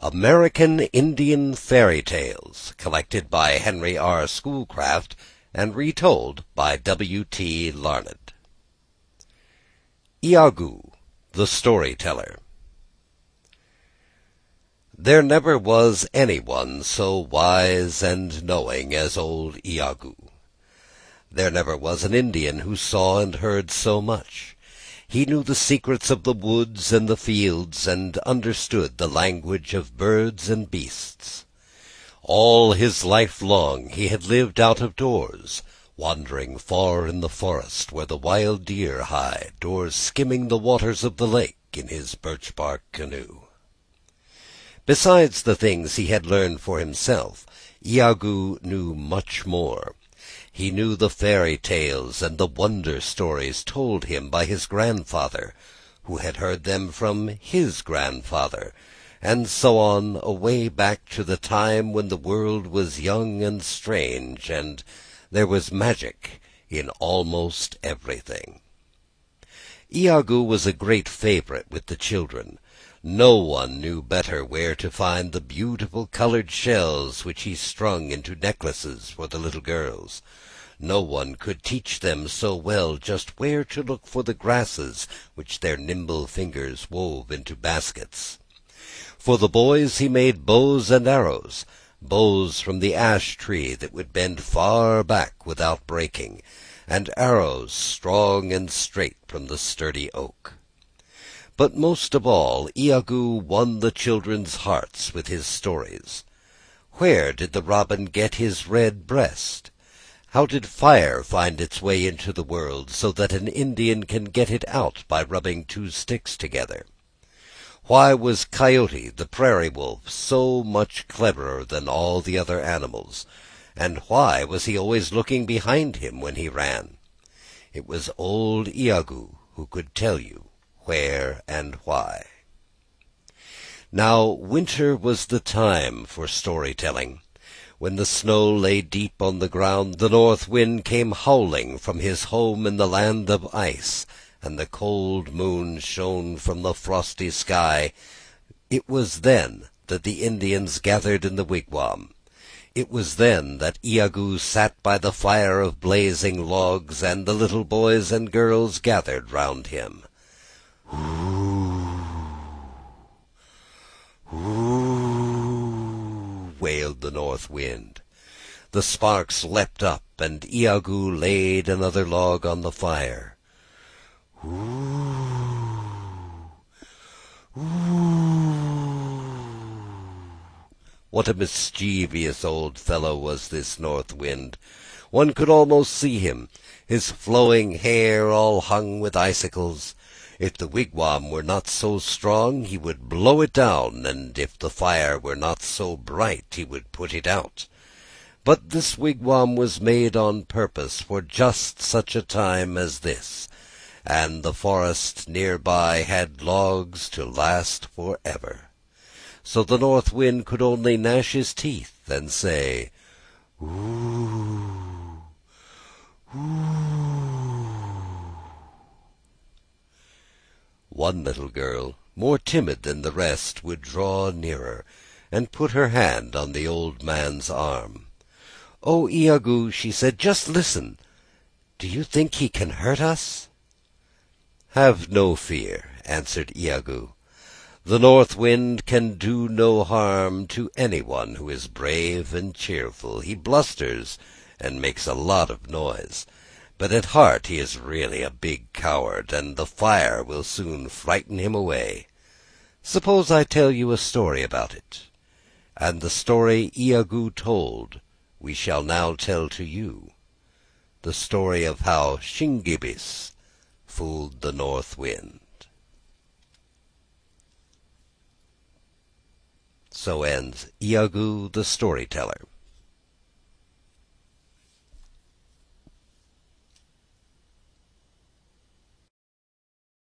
American Indian Fairy Tales, collected by Henry R. Schoolcraft and retold by W. T. Larned. Iagoo, the Storyteller. There never was anyone so wise and knowing as old Iagoo. There never was an Indian who saw and heard so much. He knew the secrets of the woods and the fields, and understood the language of birds and beasts. All his life long he had lived out of doors, wandering far in the forest where the wild deer hide, or skimming the waters of the lake in his birch-bark canoe. Besides the things he had learned for himself, Iagoo knew much more. He knew the fairy tales and the wonder stories told him by his grandfather, who had heard them from his grandfather, and so on, away back to the time when the world was young and strange, and there was magic in almost everything. Iagoo was a great favorite with the children. No one knew better where to find the beautiful colored shells which he strung into necklaces for the little girls. No one could teach them so well just where to look for the grasses which their nimble fingers wove into baskets. For the boys he made bows and arrows, bows from the ash tree that would bend far back without breaking, and arrows strong and straight from the sturdy oak. But most of all, Iagoo won the children's hearts with his stories. Where did the robin get his red breast? How did fire find its way into the world so that an Indian can get it out by rubbing two sticks together? Why was Coyote the prairie wolf so much cleverer than all the other animals? And why was he always looking behind him when he ran? It was old Iagoo who could tell you where and why. Now winter was the time for storytelling. When the snow lay deep on the ground, the north wind came howling from his home in the land of ice, and the cold moon shone from the frosty sky. It was then that the Indians gathered in the wigwam. It was then that Iagoo sat by the fire of blazing logs, and the little boys and girls gathered round him. Wailed the north wind. The sparks leapt up, and Iagoo laid another log on the fire. What a mischievous old fellow was this north wind! One could almost see him, his flowing hair all hung with icicles. If the wigwam were not so strong, he would blow it down, and if the fire were not so bright, he would put it out. But this wigwam was made on purpose for just such a time as this, and the forest near by had logs to last forever. So the north wind could only gnash his teeth and say, "Ooh, ooh." One little girl, more timid than the rest, would draw nearer, and put her hand on the old man's arm. "Oh, Iagoo," she said, "just listen. Do you think he can hurt us?" "Have no fear," answered Iagoo. "The north wind can do no harm to anyone who is brave and cheerful. He blusters and makes a lot of noise, but at heart he is really a big coward, and the fire will soon frighten him away. Suppose I tell you a story about it?" And the story Iagoo told we shall now tell to you, the story of how Shingebis fooled the north wind. So ends Iagoo the Storyteller.